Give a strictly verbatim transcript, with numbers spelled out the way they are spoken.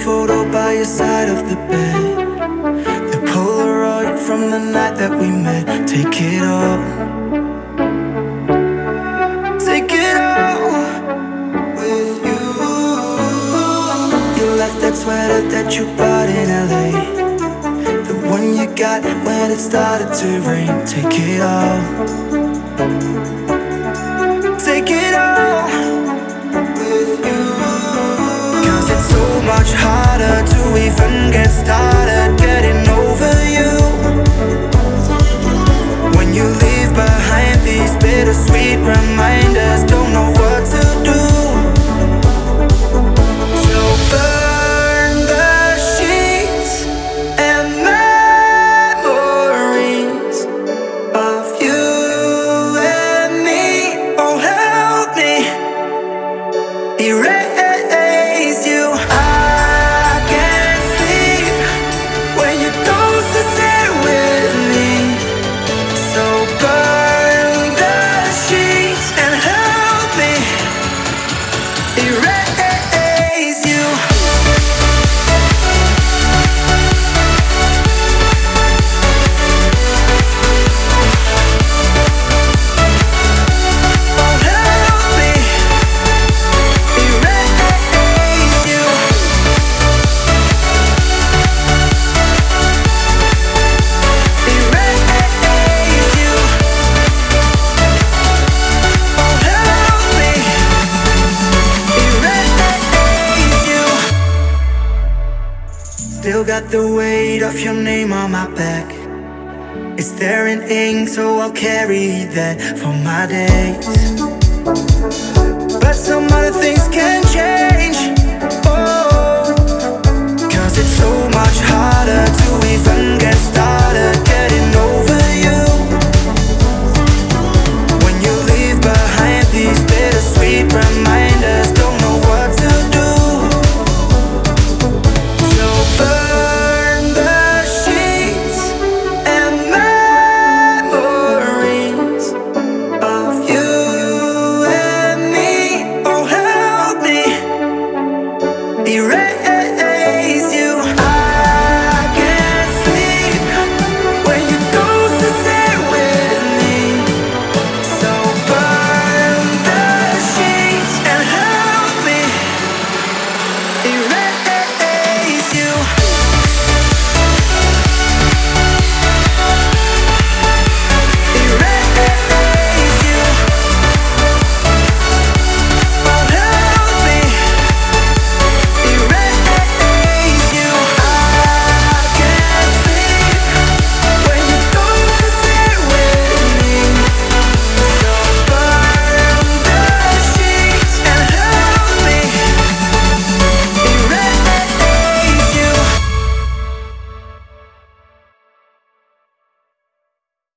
photo by your side of the bed, the Polaroid from the night that we met. Take it all, take it all with you. You left that sweater that you bought in L A, the one you got when it started to rain. Take it all, take it all with you. Cause it's so much harder to even get started getting over you when you leave behind these bittersweet reminders. Don't know what to do. So burn the sheets and memories of you and me. Oh, help me erase you. I can't sleep when you don't sit with me. So burn the sheets and help me erase you. Oh, help me erase you. Erase you. Oh, help me erase you. Still got the weight of your name on my back. It's there in ink, so I'll carry that for my days. But some other things can change. Oh, cause it's so much harder to even get started